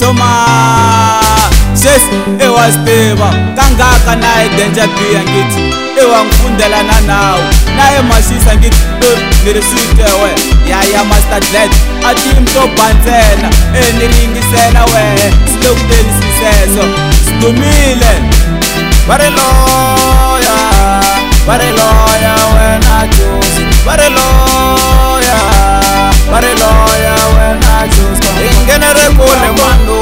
Soma Shes ewa Steva Kangaka nae Danger B angithi ewa ngifundela nanawe naye mashisa ngithi nirisite we yaya Master Glad athi imtobhantsena niringisela we silokuteni siseso sidumile bare loya wena Josi bare loya wena Josi ingenere kule mano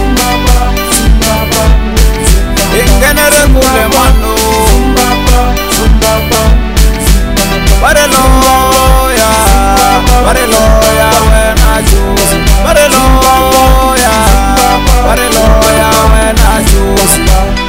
ingenere kule mano bare loya wena Josi bare loya wena Josi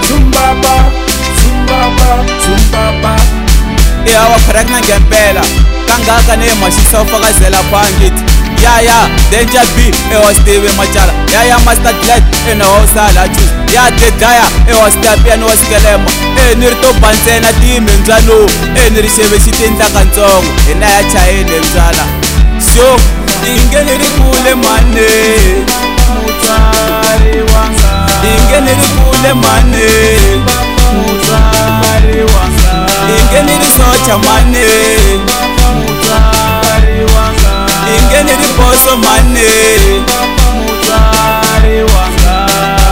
Ewa khrakna ngempela kangaka nemashisa ufakazela phangithi yaya Danger B ewa Steve Machala yaya Master Glad enawusala juice ya Dedaya ewa Stapian waskelema nirtobhantsena timenzano nirishevexitendla kantsongo hina ya chayeni ndzala so ingeneri kule mane mutsari wanga ingeneri kule mane mutsari wanga ingeneri socha mane mutsari wanga ingeneri boso mane mutsari wanga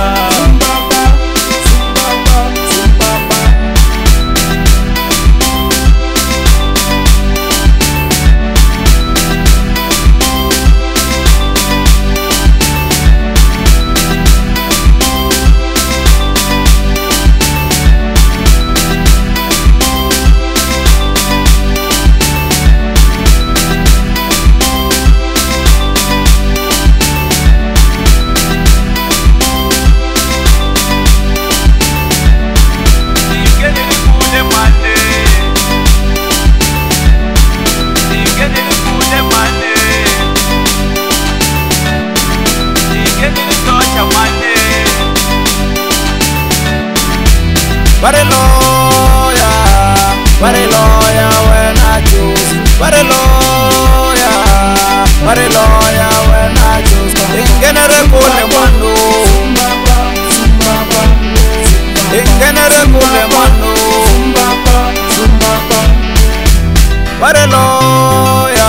bare loya wena Josi bare loya wena Josi ingenere kule mano ingenere kule mano bare loya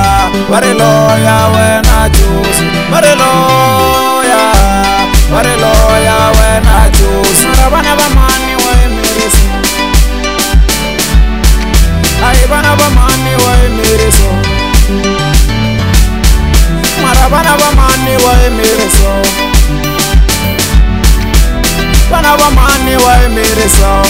wena Josi bare loya wena Josi bana bamani waemeresa ay bana bamani waemeresa mara bana bamani waemeresa bana bamani waemeresa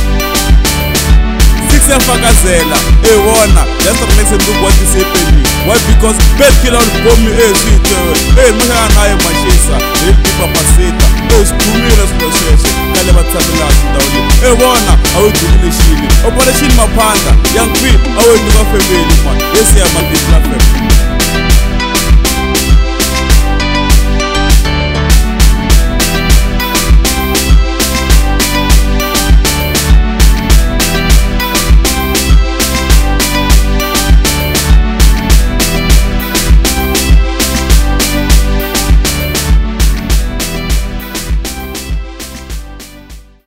Fakazela ewona just to make look what is happening. Why? Because bad killer bomb sweet mhana naye mashisa elipa paseta esikhumile sinosese kale bathabela sindawule ewona awudukile shini operation maphanda young people awenu ka family man yesiyama di platform